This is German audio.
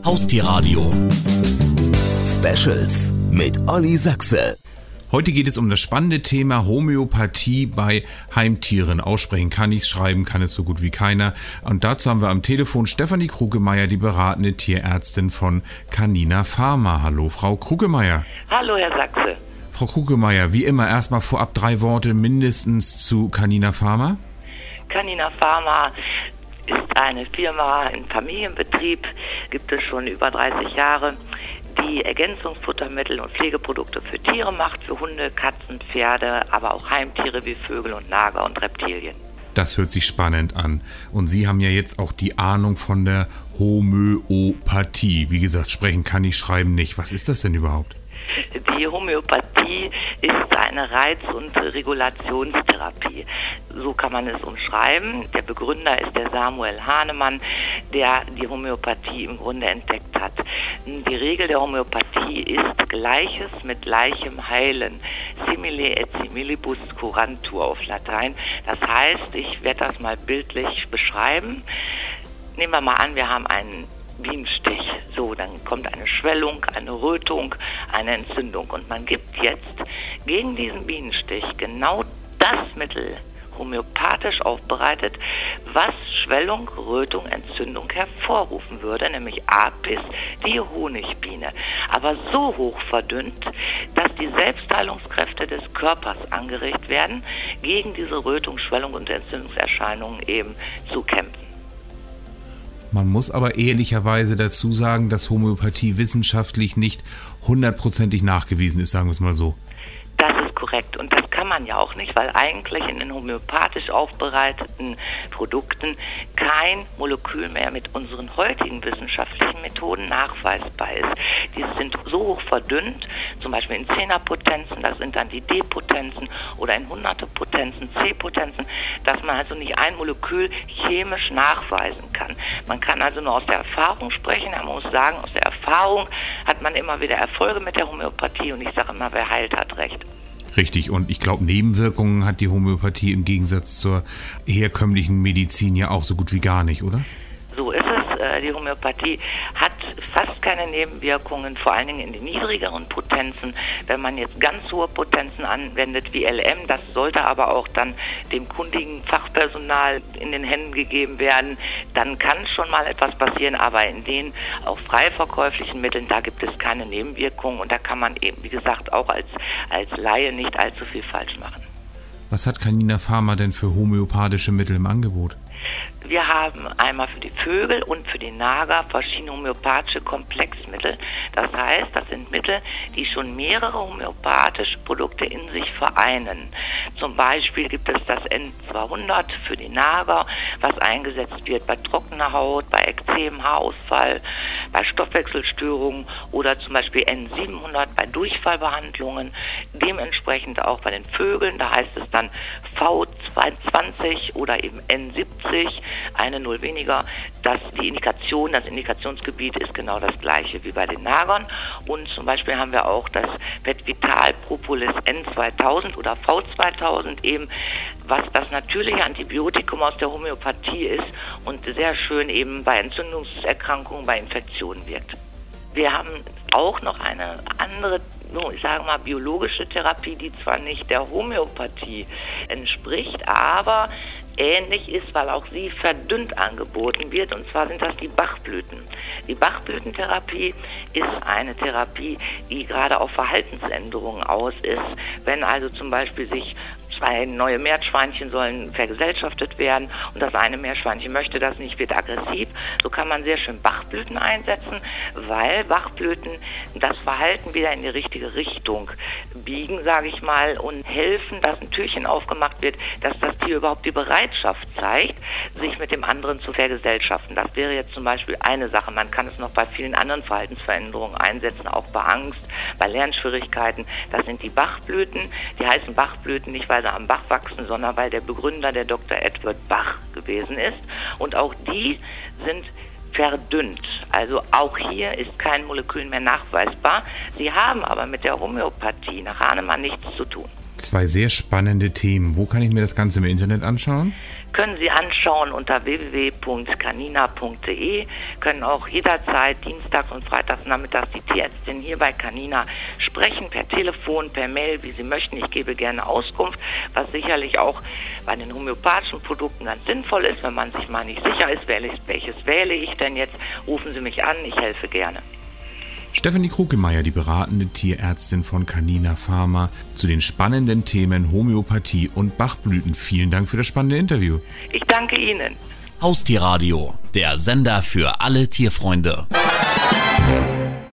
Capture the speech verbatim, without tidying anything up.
Haustierradio Specials mit Olli Sachse. Heute geht es um das spannende Thema Homöopathie bei Heimtieren. Aussprechen kann ich's, schreiben kann es so gut wie keiner. Und dazu haben wir am Telefon Stefanie Krugemeier, die beratende Tierärztin von Canina Pharma. Hallo, Frau Krugemeier. Hallo, Herr Sachse. Frau Krugemeier, wie immer erstmal vorab drei Worte mindestens zu Canina Pharma. Canina Pharma ist eine Firma, ein Familienbetrieb, gibt es schon über dreißig Jahre, die Ergänzungsfuttermittel und Pflegeprodukte für Tiere macht, für Hunde, Katzen, Pferde, aber auch Heimtiere wie Vögel und Nager und Reptilien. Das hört sich spannend an. Und Sie haben ja jetzt auch die Ahnung von der Homöopathie. Wie gesagt, sprechen kann ich, schreiben nicht. Was ist das denn überhaupt? Die Homöopathie ist eine Reiz- und Regulationstherapie. So kann man es umschreiben. Der Begründer ist der Samuel Hahnemann, der die Homöopathie im Grunde entdeckt hat. Die Regel der Homöopathie ist Gleiches mit Gleichem heilen. Simile et similibus curantur auf Latein. Das heißt, ich werde das mal bildlich beschreiben. Nehmen wir mal an, wir haben einen Bienenstich. So, dann kommt eine Schwellung, eine Rötung, eine Entzündung. Und man gibt jetzt gegen diesen Bienenstich genau das Mittel, homöopathisch aufbereitet, was Schwellung, Rötung, Entzündung hervorrufen würde, nämlich Apis, die Honigbiene. Aber so hoch verdünnt, dass die Selbstheilungskräfte des Körpers angeregt werden, gegen diese Rötung, Schwellung und Entzündungserscheinungen eben zu kämpfen. Man muss aber ehrlicherweise dazu sagen, dass Homöopathie wissenschaftlich nicht hundertprozentig nachgewiesen ist, sagen wir es mal so. Das ist korrekt und das kann man ja auch nicht, weil eigentlich in den homöopathisch aufbereiteten Produkten kein Molekül mehr mit unseren heutigen wissenschaftlichen Methoden nachweisbar ist. Diese sind so hoch verdünnt, zum Beispiel in Zehnerpotenzen, das sind dann die D-Potenzen oder in Hunderte-Potenzen, C-Potenzen, dass man also nicht ein Molekül chemisch nachweisen kann. Man kann also nur aus der Erfahrung sprechen, man muss sagen, aus der Erfahrung hat man immer wieder Erfolge mit der Homöopathie und ich sage immer, wer heilt, hat recht. Richtig, und ich glaube, Nebenwirkungen hat die Homöopathie im Gegensatz zur herkömmlichen Medizin ja auch so gut wie gar nicht, oder? So ist es. Die Homöopathie hat fast keine Nebenwirkungen, vor allen Dingen in den niedrigeren Potenzen. Wenn man jetzt ganz hohe Potenzen anwendet wie L M, das sollte aber auch dann dem kundigen Fachpersonal in den Händen gegeben werden, dann kann schon mal etwas passieren, aber in den auch frei verkäuflichen Mitteln, da gibt es keine Nebenwirkungen und da kann man eben, wie gesagt, auch als, als Laie nicht allzu viel falsch machen. Was hat Canina Pharma denn für homöopathische Mittel im Angebot? Wir haben einmal für die Vögel und für die Nager verschiedene homöopathische Komplexmittel. Das heißt, das sind Mittel, die schon mehrere homöopathische Produkte in sich vereinen. Zum Beispiel gibt es das N zweihundert für die Nager, was eingesetzt wird bei trockener Haut, bei Ekzem, Haarausfall, bei Stoffwechselstörungen oder zum Beispiel N siebenhundert bei Durchfallbehandlungen. Dementsprechend auch bei den Vögeln, da heißt es dann V zweiundzwanzig oder eben N siebzig, eine Null weniger. Das, die Indikation, das Indikationsgebiet ist genau das gleiche wie bei den Nagern. Und zum Beispiel haben wir auch das Vetvital Propolis N zweitausend oder V zweitausend eben, was das natürliche Antibiotikum aus der Homöopathie ist und sehr schön eben bei Entzündungserkrankungen, bei Infektionen wirkt. Wir haben auch noch eine andere, ich sage mal, biologische Therapie, die zwar nicht der Homöopathie entspricht, aber ähnlich ist, weil auch sie verdünnt angeboten wird, und zwar sind das die Bachblüten. Die Bachblütentherapie ist eine Therapie, die gerade auf Verhaltensänderungen aus ist. Wenn also zum Beispiel sich zwei neue Meerschweinchen sollen vergesellschaftet werden und das eine Meerschweinchen möchte das nicht, wird aggressiv. So kann man sehr schön Bachblüten einsetzen, weil Bachblüten das Verhalten wieder in die richtige Richtung biegen, sage ich mal, und helfen, dass ein Türchen aufgemacht wird, dass das Tier überhaupt die Bereitschaft zeigt, sich mit dem anderen zu vergesellschaften. Das wäre jetzt zum Beispiel eine Sache. Man kann es noch bei vielen anderen Verhaltensveränderungen einsetzen, auch bei Angst, bei Lernschwierigkeiten. Das sind die Bachblüten. Die heißen Bachblüten nicht, weil sie am Bach wachsen, sondern weil der Begründer der Doktor Edward Bach gewesen ist. Und auch die sind verdünnt. Also auch hier ist kein Molekül mehr nachweisbar. Sie haben aber mit der Homöopathie nach Hahnemann nichts zu tun. Zwei sehr spannende Themen. Wo kann ich mir das Ganze im Internet anschauen? können Sie anschauen unter w w w punkt canina punkt de, können auch jederzeit dienstags und freitags nachmittags die Tierärztin hier bei Canina sprechen, per Telefon, per Mail, wie Sie möchten. Ich gebe gerne Auskunft, was sicherlich auch bei den homöopathischen Produkten ganz sinnvoll ist, wenn man sich mal nicht sicher ist, welches wähle ich denn jetzt, rufen Sie mich an, ich helfe gerne. Stefanie Krukemeyer, die beratende Tierärztin von Canina Pharma, zu den spannenden Themen Homöopathie und Bachblüten. Vielen Dank für das spannende Interview. Ich danke Ihnen. Haustierradio, der Sender für alle Tierfreunde.